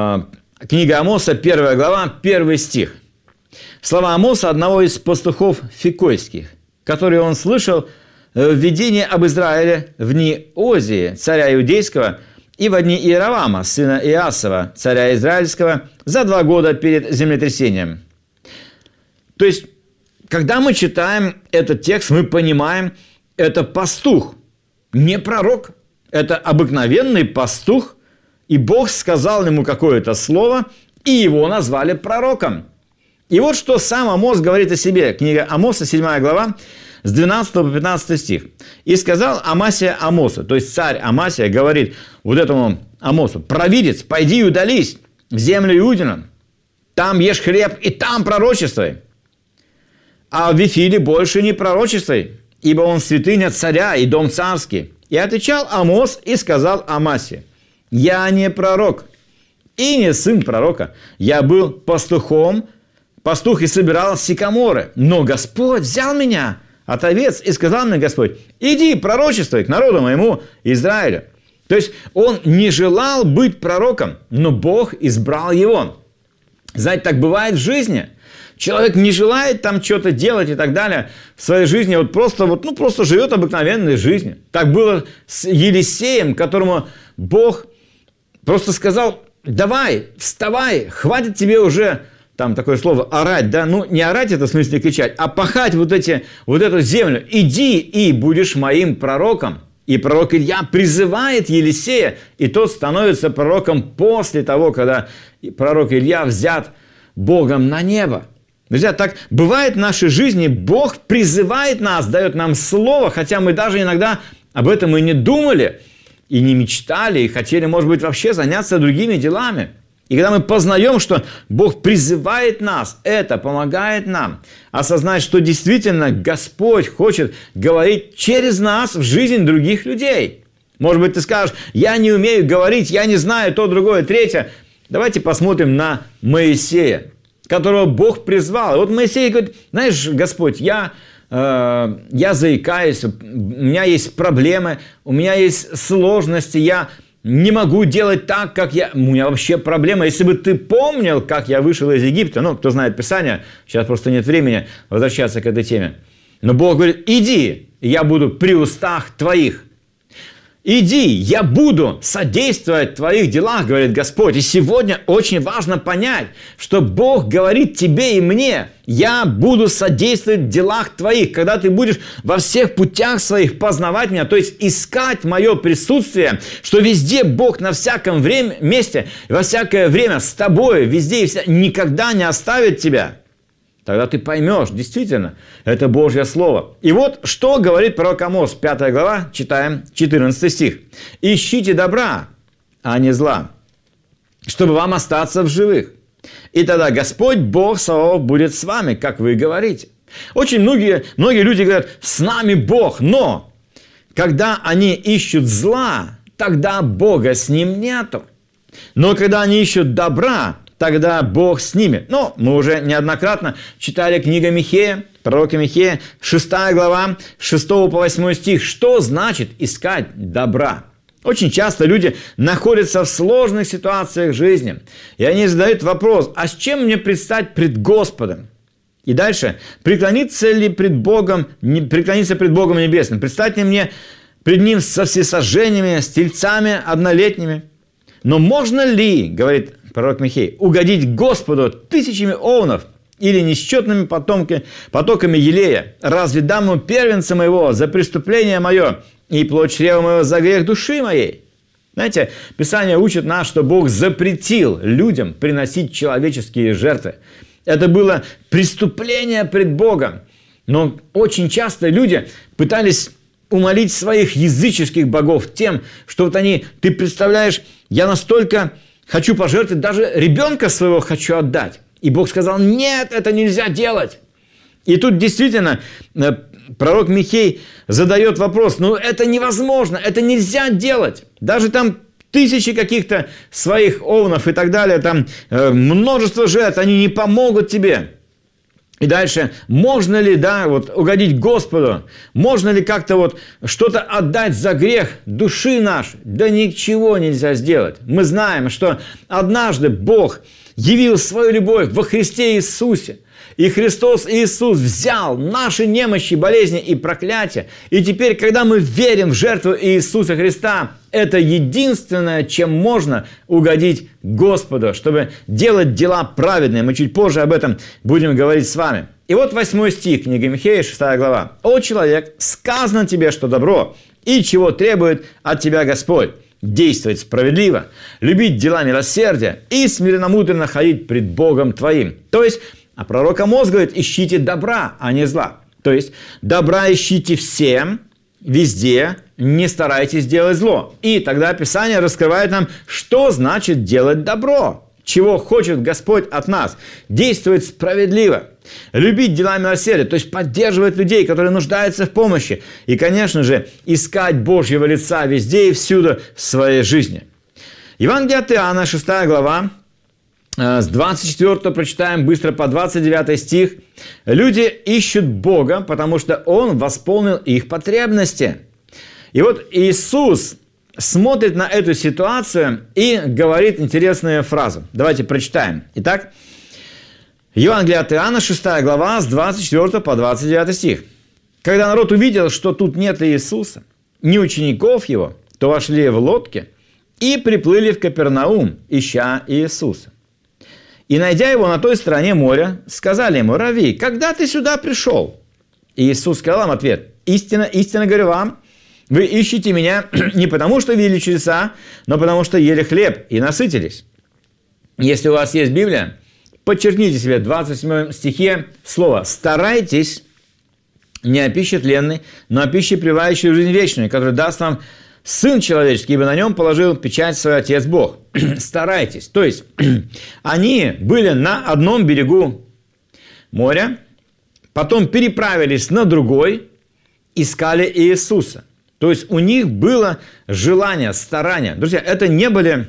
книга Амоса, 1 глава, 1 стих. Слова Амоса, одного из пастухов фикойских, которые он слышал в видении об Израиле в дни Озии, царя иудейского, и в дни Иеровама, сына Иасова, царя израильского, за 2 года перед землетрясением. То есть, когда мы читаем этот текст, мы понимаем, это пастух, не пророк, это обыкновенный пастух, и Бог сказал ему какое-то слово, и его назвали пророком. И вот что сам Амос говорит о себе. Книга Амоса, 7 глава, с 12 по 15 стих. «И сказал Амасия Амосу», то есть царь Амасия говорит вот этому Амосу: «Провидец, пойди и удались в землю Иудину, там ешь хлеб и там пророчествуй. А в Вифиле больше не пророчествуй, ибо он святыня царя и дом царский». И отвечал Амос и сказал Амасии: «Я не пророк и не сын пророка. Я был пастухом, пастух и собирал сикаморы. Но Господь взял меня от овец, и сказал мне Господь: иди пророчествуй к народу моему Израилю». То есть он не желал быть пророком, но Бог избрал его. Знаете, так бывает в жизни. Человек не желает там что-то делать и так далее в своей жизни, просто живет обыкновенной жизнью. Так было с Елисеем, которому Бог просто сказал: давай, вставай, хватит тебе уже, там такое слово, орать, да, ну не орать это в смысле кричать, а пахать вот эту землю, иди и будешь моим пророком. И пророк Илья призывает Елисея, и тот становится пророком после того, когда пророк Илья взят Богом на небо. Друзья, так бывает в нашей жизни, Бог призывает нас, дает нам слово, хотя мы даже иногда об этом и не думали, и не мечтали, и хотели, может быть, вообще заняться другими делами. И когда мы познаем, что Бог призывает нас, это помогает нам осознать, что действительно Господь хочет говорить через нас в жизнь других людей. Может быть, ты скажешь: я не умею говорить, я не знаю то, другое, третье. Давайте посмотрим на Моисея, которого Бог призвал. И вот Моисей говорит: знаешь, Господь, я заикаюсь, у меня есть проблемы, у меня есть сложности, я не могу делать так, как у меня вообще проблема. Если бы ты помнил, как я вышел из Египта, кто знает Писание, сейчас просто нет времени возвращаться к этой теме. Но Бог говорит: иди, я буду при устах твоих. Иди, я буду содействовать в твоих делах, говорит Господь. И сегодня очень важно понять, что Бог говорит тебе и мне: я буду содействовать в делах твоих, когда ты будешь во всех путях своих познавать меня, то есть искать мое присутствие, что везде Бог на всяком месте, во всякое время с тобой, везде и вся, никогда не оставит тебя. Тогда ты поймешь, действительно, это Божье Слово. И вот, что говорит пророк Амос, 5 глава, читаем 14 стих. «Ищите добра, а не зла, чтобы вам остаться в живых. И тогда Господь, Бог Саваоф, будет с вами, как вы говорите». Очень многие люди говорят: с нами Бог, но когда они ищут зла, тогда Бога с ним нету. Но когда они ищут добра, тогда Бог с ними. Но мы уже неоднократно читали книгу Михея, пророка Михея, 6 глава, 6 по 8 стих. Что значит искать добра? Очень часто люди находятся в сложных ситуациях жизни, и они задают вопрос, а с чем мне предстать пред Господом? И дальше, преклониться пред Богом Небесным? Предстать ли мне пред Ним со всесожжениями, с тельцами однолетними? Но можно ли, говорит пророк Михей, угодить Господу тысячами овнов или несчетными потоками елея? Разве дам ему первенца моего за преступление мое и плоть чрева моего за грех души моей? Знаете, Писание учит нас, что Бог запретил людям приносить человеческие жертвы. Это было преступление пред Богом. Но очень часто люди пытались умолить своих языческих богов тем, что вот ты представляешь, я настолько хочу пожертвовать, даже ребенка своего хочу отдать. И Бог сказал, нет, это нельзя делать. И тут действительно пророк Михей задает вопрос, это невозможно, это нельзя делать. Даже там тысячи каких-то своих овнов и так далее, там множество жертв, они не помогут тебе. И дальше, можно ли, угодить Господу? Можно ли как-то что-то отдать за грех души нашей? Да ничего нельзя сделать. Мы знаем, что однажды Бог явил свою любовь во Христе Иисусе. И Христос Иисус взял наши немощи, болезни и проклятия. И теперь, когда мы верим в жертву Иисуса Христа, это единственное, чем можно угодить Господу, чтобы делать дела праведные. Мы чуть позже об этом будем говорить с вами. И вот 8 стих книги Михея, 6 глава. «О человек, сказано тебе, что добро, и чего требует от тебя Господь. Действовать справедливо, любить дела милосердия и смиренно-мудренно ходить пред Богом твоим». То есть, а пророк Амос говорит, ищите добра, а не зла. То есть, добра ищите всем, везде, не старайтесь делать зло. И тогда Писание раскрывает нам, что значит делать добро. Чего хочет Господь от нас. Действовать справедливо. Любить дела милосердия, то есть поддерживать людей, которые нуждаются в помощи. И, конечно же, искать Божьего лица везде и всюду в своей жизни. Евангелие от Иоанна, 6 глава, с 24 прочитаем быстро по 29 стих. Люди ищут Бога, потому что Он восполнил их потребности. И вот Иисус смотрит на эту ситуацию и говорит интересную фразу. Давайте прочитаем. Итак, Евангелие от Иоанна, 6 глава, с 24 по 29 стих. «Когда народ увидел, что тут нет Иисуса, ни учеников Его, то вошли в лодки и приплыли в Капернаум, ища Иисуса. И, найдя Его на той стороне моря, сказали Ему, Рави, когда ты сюда пришел? И Иисус сказал им ответ, истинно, истинно говорю вам, вы ищете Меня не потому, что видели чудеса, но потому, что ели хлеб и насытились». Если у вас есть Библия, подчеркните себе в 27 стихе слово «старайтесь» не о пище тленной, но о пище, прививающей жизнь вечную, которую даст вам Сын Человеческий, ибо на нем положил печать свой Отец Бог. Старайтесь. То есть, они были на одном берегу моря, потом переправились на другой, искали Иисуса. То есть, у них было желание, старание. Друзья, это не были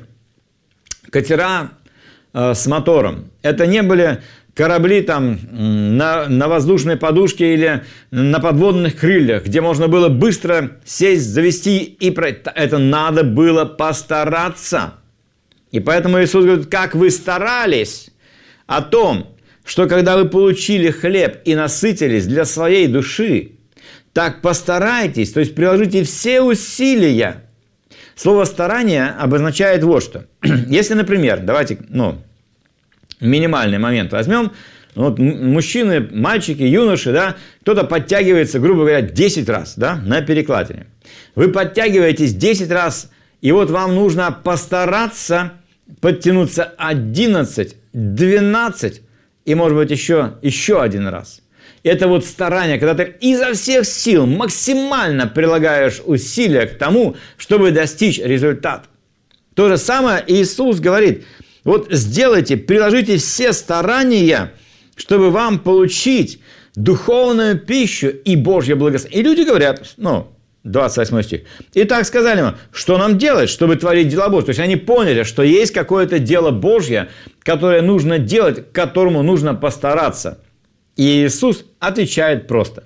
катера с мотором. Это не были корабли там на воздушной подушке или на подводных крыльях, где можно было быстро сесть, завести и пройти. Это надо было постараться. И поэтому Иисус говорит, как вы старались о том, что когда вы получили хлеб и насытились для своей души, так постарайтесь, то есть приложите все усилия. Слово «старание» обозначает вот что. Если, например, давайте, минимальный момент возьмем, мужчины, мальчики, юноши, кто-то подтягивается, грубо говоря, 10 раз, на перекладине. Вы подтягиваетесь 10 раз, и вот вам нужно постараться подтянуться 11, 12 и, может быть, еще один раз. Это старание, когда ты изо всех сил максимально прилагаешь усилия к тому, чтобы достичь результата. То же самое Иисус говорит, сделайте, приложите все старания, чтобы вам получить духовную пищу и Божье благословение. И люди говорят, 28 стих, и так сказали ему, что нам делать, чтобы творить дела Божьи. То есть они поняли, что есть какое-то дело Божье, которое нужно делать, к которому нужно постараться. И Иисус отвечает просто.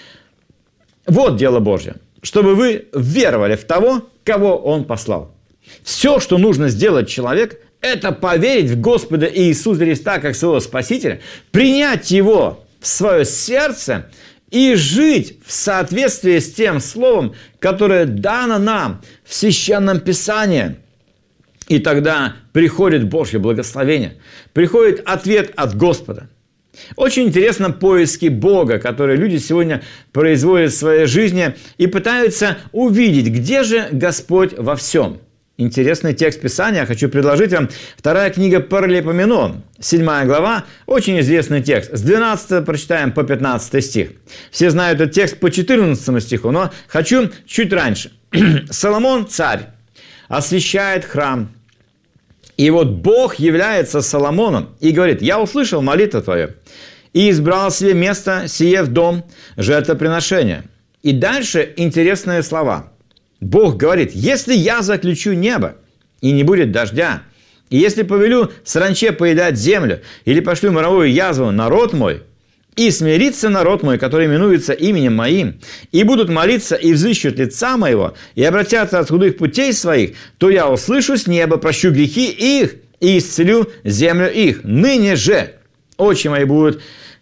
Вот дело Божье, чтобы вы веровали в того, кого Он послал. Все, что нужно сделать человеку, это поверить в Господа Иисуса Христа как своего Спасителя, принять Его в свое сердце и жить в соответствии с тем словом, которое дано нам в Священном Писании. И тогда приходит Божье благословение, приходит ответ от Господа. Очень интересно поиски Бога, которые люди сегодня производят в своей жизни и пытаются увидеть, где же Господь во всем. Интересный текст Писания, хочу предложить вам. 2 книга Паралипоменон, 7 глава, очень известный текст. С 12 прочитаем по 15 стих. Все знают этот текст по 14 стиху, но хочу чуть раньше. Соломон, царь, освящает храм. И вот Бог является Соломону и говорит: «Я услышал молитву твою и избрал себе место сие в дом жертвоприношения». И дальше интересные слова. Бог говорит: «Если я заключу небо, и не будет дождя, и если повелю саранче поедать землю, или пошлю моровую язву народ мой, и смирится народ мой, который именуется именем моим, и будут молиться, и взыщут лица моего, и обратятся от худых путей своих, то я услышу с неба, прощу грехи их, и исцелю землю их. Ныне же очи мои будут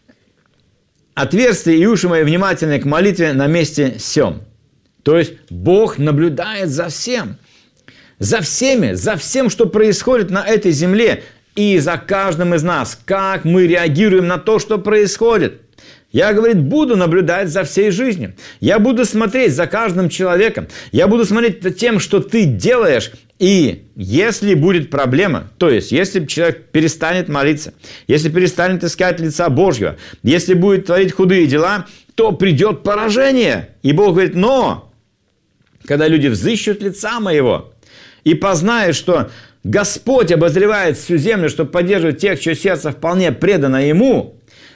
отверсты, и уши мои внимательны к молитве на месте сем». То есть Бог наблюдает за всем, за всем, что происходит на этой земле, и за каждым из нас, как мы реагируем на то, что происходит. Я, говорит, буду наблюдать за всей жизнью. Я буду смотреть за каждым человеком. Я буду смотреть за тем, что ты делаешь. И если будет проблема, то есть если человек перестанет молиться, если перестанет искать лица Божьего, если будет творить худые дела, то придет поражение. И Бог говорит: но когда люди взыщут лица моего и познают, что Господь обозревает всю землю, чтобы поддерживать тех, чье сердце вполне предано Ему,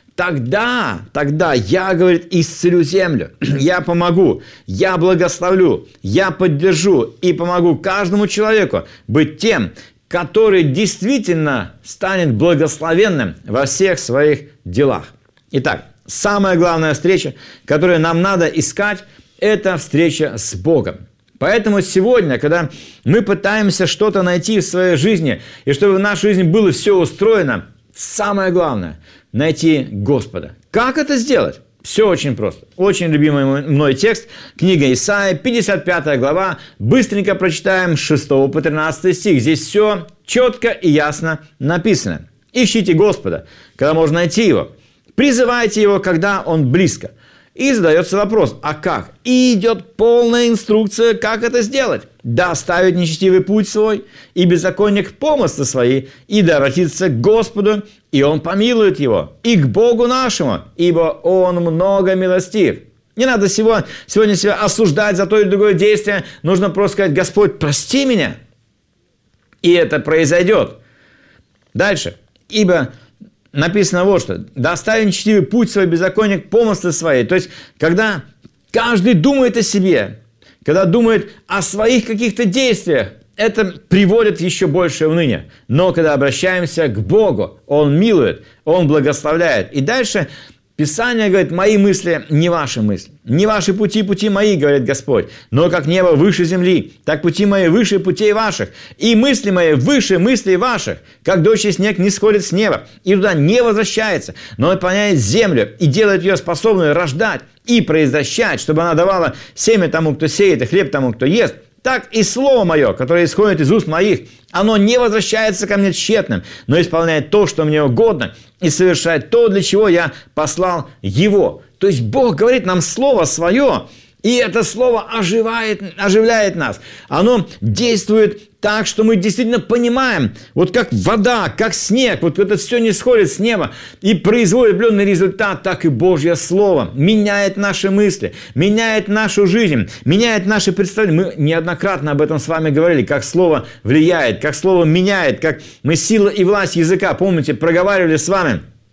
тогда я, говорит, исцелю землю, я помогу, я благословлю, я поддержу и помогу каждому человеку быть тем, который действительно станет благословенным во всех своих делах. Итак, самая главная встреча, которую нам надо искать, это встреча с Богом. Поэтому сегодня, когда мы пытаемся что-то найти в своей жизни, и чтобы в нашей жизни было все устроено, самое главное – найти Господа. Как это сделать? Все очень просто. Очень любимый мной текст, книга Исаии, 55 глава. Быстренько прочитаем с 6 по 13 стих. Здесь все четко и ясно написано. «Ищите Господа, когда можно найти Его. Призывайте Его, когда Он близко». И задается вопрос: а как? И идет полная инструкция, как это сделать. Да оставит нечестивый путь свой, и беззаконник помыслы свои, и да обратится к Господу, и Он помилует его, и к Богу нашему, ибо Он много милостив. Не надо сегодня себя осуждать за то или другое действие. Нужно просто сказать: Господь, прости меня. И это произойдет. Дальше. Ибо написано вот что: «Да оставит нечестивый путь свой, беззаконник помыслы свои». То есть, когда каждый думает о себе, когда думает о своих каких-то действиях, это приводит в еще большее уныние. Но когда обращаемся к Богу, Он милует, Он благословляет. И дальше Писание говорит: «Мои мысли не ваши мысли, не ваши пути, пути мои, говорит Господь. Но как небо выше земли, так пути мои выше путей ваших, и мысли мои выше мыслей ваших. Как дождь снег не сходит с неба, и туда не возвращается, но наполняет землю и делает ее способной рождать и произвращать, чтобы она давала семя тому, кто сеет, и хлеб тому, кто ест. Так и слово мое, которое исходит из уст моих, оно не возвращается ко мне тщетным, но исполняет то, что мне угодно, и совершает то, для чего я послал его». То есть Бог говорит нам слово свое, и это слово оживляет нас. Оно действует так, что мы действительно понимаем, вот как вода, как снег, вот это все не сходит с неба и производит определенный результат, так и Божье Слово меняет наши мысли, меняет нашу жизнь, меняет наши представления. Мы неоднократно об этом с вами говорили, как Слово влияет, как Слово меняет, как мы сила и власть языка, помните, проговаривали с вами.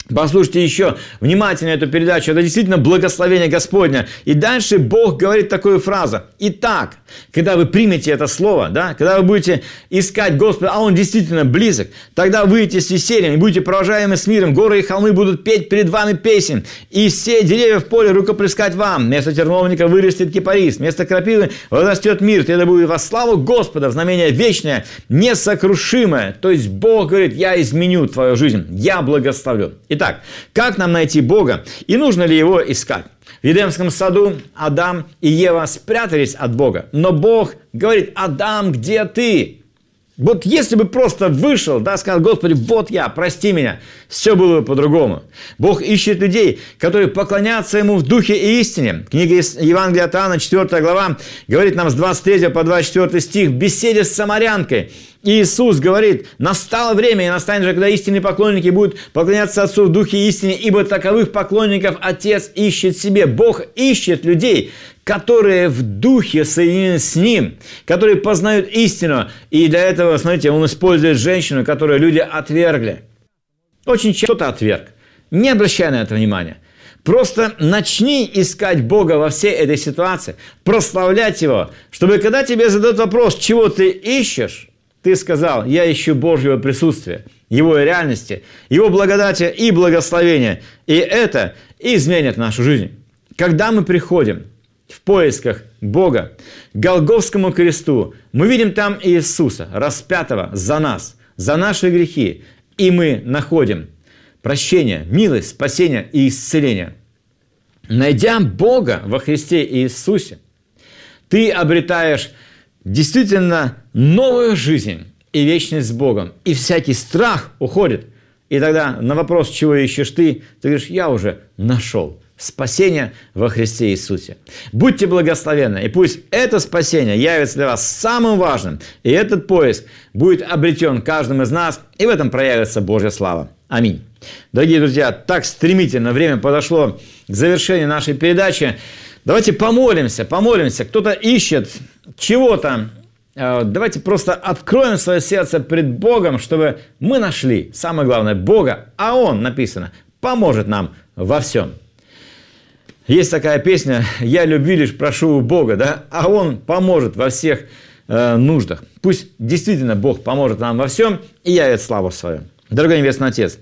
Послушайте еще внимательно эту передачу. Это действительно благословение Господня. И дальше Бог говорит такую фразу. Итак, когда вы примете это слово, да, когда вы будете искать Господа, а Он действительно близок, тогда выйдете с весельем и будете провожаемы с миром. Горы и холмы будут петь перед вами песен. И все деревья в поле рукоплескать вам. Вместо терновника вырастет кипарис. Вместо крапивы возрастет мир. Это будет во славу Господа, в знамение вечное, несокрушимое. То есть Бог говорит, я изменю твою жизнь, я благословлю. Итак, как нам найти Бога и нужно ли Его искать? В Едемском саду Адам и Ева спрятались от Бога, но Бог говорит: Адам, где ты? Вот если бы просто вышел, да, сказал: Господи, вот я, прости меня, все было бы по-другому. Бог ищет людей, которые поклонятся Ему в духе и истине. Книга Евангелия от Иоанна, 4 глава, говорит нам с 23 по 24 стих, в беседе с самарянкой Иисус говорит: настало время, и настанет же, когда истинные поклонники будут поклоняться Отцу в духе и истине, ибо таковых поклонников Отец ищет себе. Бог ищет людей, которые в духе соединены с Ним, которые познают истину. И для этого, смотрите, Он использует женщину, которую люди отвергли. Очень часто кто-то отверг. Не обращай на это внимания. Просто начни искать Бога во всей этой ситуации, прославлять Его, чтобы когда тебе задают вопрос, чего ты ищешь, ты сказал: я ищу Божьего присутствия, Его реальности, Его благодати и благословения. И это изменит нашу жизнь. Когда мы приходим в поисках Бога к Голгофскому кресту, мы видим там Иисуса, распятого за нас, за наши грехи, и мы находим прощение, милость, спасение и исцеление. Найдя Бога во Христе Иисусе, ты обретаешь действительно новую жизнь и вечность с Богом. И всякий страх уходит. И тогда на вопрос, чего ищешь ты говоришь: я уже нашел спасение во Христе Иисусе. Будьте благословенны, и пусть это спасение явится для вас самым важным, и этот поиск будет обретен каждым из нас, и в этом проявится Божья слава. Аминь. Дорогие друзья, так стремительно время подошло к завершению нашей передачи. Давайте помолимся. Кто-то ищет чего-то. Давайте просто откроем свое сердце пред Богом, чтобы мы нашли, самое главное, Бога, а Он, написано, поможет нам во всем. Есть такая песня: «Я любви лишь прошу у Бога», да? А Он поможет во всех нуждах. Пусть действительно Бог поможет нам во всем и явит славу свою. Дорогой Небесный Отец,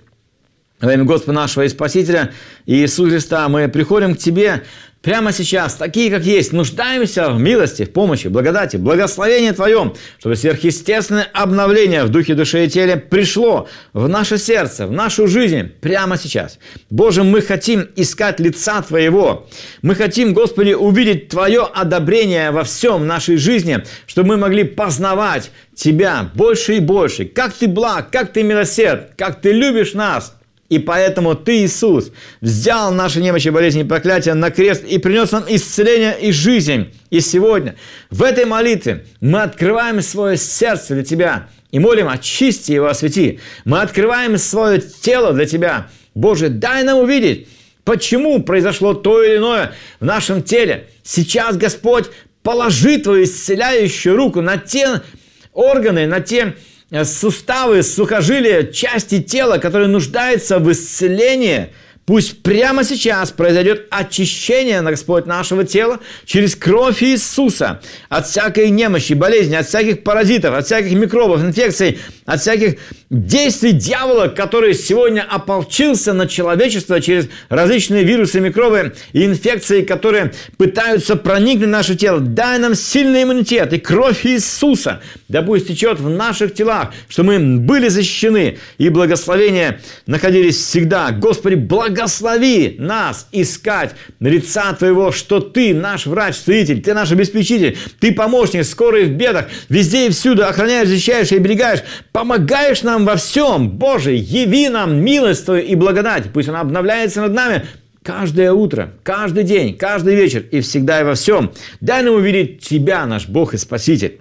во имя Господа нашего и Спасителя Иисуса Христа мы приходим к Тебе прямо сейчас, такие, как есть, нуждаемся в милости, в помощи, в благодати, в благословении Твоем, чтобы сверхъестественное обновление в духе, душе и теле пришло в наше сердце, в нашу жизнь прямо сейчас. Боже, мы хотим искать лица Твоего. Мы хотим, Господи, увидеть Твое одобрение во всем в нашей жизни, чтобы мы могли познавать Тебя больше и больше. Как Ты благ, как Ты милосерд, как Ты любишь нас. И поэтому Ты, Иисус, взял наши немощи, болезни и проклятия на крест и принес нам исцеление и жизнь. И сегодня в этой молитве мы открываем свое сердце для Тебя и молим: очисти его, освети. Мы открываем свое тело для Тебя. Боже, дай нам увидеть, почему произошло то или иное в нашем теле. Сейчас, Господь, положи Твою исцеляющую руку на те органы, на те суставы, сухожилия, части тела, которые нуждаются в исцелении. Пусть прямо сейчас произойдет очищение, Господь, нашего тела через кровь Иисуса от всякой немощи, болезни, от всяких паразитов, от всяких микробов, инфекций, от всяких действий дьявола, который сегодня ополчился на человечество через различные вирусы, микробы и инфекции, которые пытаются проникнуть в наше тело. Дай нам сильный иммунитет, и кровь Иисуса да пусть течет в наших телах, чтобы мы были защищены, и благословения находились всегда. Господи, благослови нас искать лица Твоего, что Ты наш врач-целитель, Ты наш обеспечитель, Ты помощник, скорый в бедах, везде и всюду охраняешь, защищаешь и оберегаешь, помогаешь нам во всем. Боже, яви нам милость Твою и благодать, пусть она обновляется над нами каждое утро, каждый день, каждый вечер и всегда и во всем. Дай нам увидеть Тебя, наш Бог и Спаситель.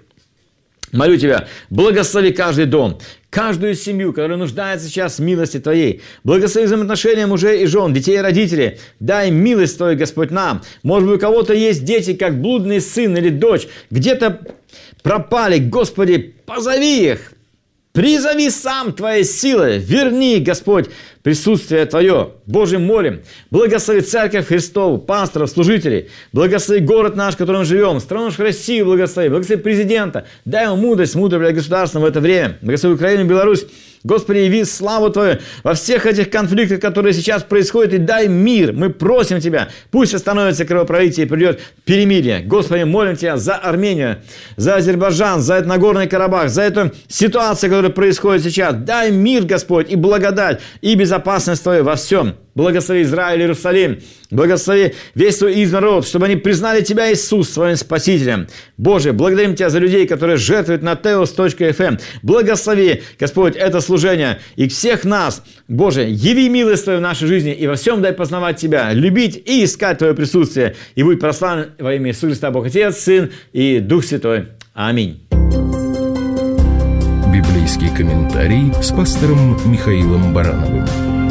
Молю Тебя, благослови каждый дом, каждую семью, которая нуждается сейчас в милости Твоей. Благослови взаимоотношения мужей и жен, детей и родителей. Дай милость Твою, Господь, нам. Может быть, у кого-то есть дети, как блудный сын или дочь, где-то пропали. Господи, позови их. Призови сам Твоей силой. Верни, Господь, присутствие Твое. Боже, молим, благослови Церковь Христову, пасторов, служителей, благослови город наш, в котором живем, страну нашу Россию благослови, благослови президента, дай ему мудрость для государства в это время, благослови Украину и Беларусь. Господи, яви славу Твою во всех этих конфликтах, которые сейчас происходят, и дай мир. Мы просим Тебя, пусть остановится кровопролитие и придет перемирие. Господи, молим Тебя за Армению, за Азербайджан, за этот Нагорный Карабах, за эту ситуацию, которая происходит сейчас. Дай мир, Господь, и благодать, и безопасность Твою во всем. Благослови Израиль, Иерусалим, благослови весь Твой народ, чтобы они признали Тебя, Иисус, своим Спасителем. Боже, благодарим Тебя за людей, которые жертвуют на teos.fm. Благослови, Господь, это служение и всех нас. Боже, яви милость Твою в нашей жизни и во всем дай познавать Тебя, любить и искать Твое присутствие. И будь прославлен во имя Иисуса Христа, Бог Отец, Сын и Дух Святой. Аминь. Библейский комментарий с пастором Михаилом Барановым.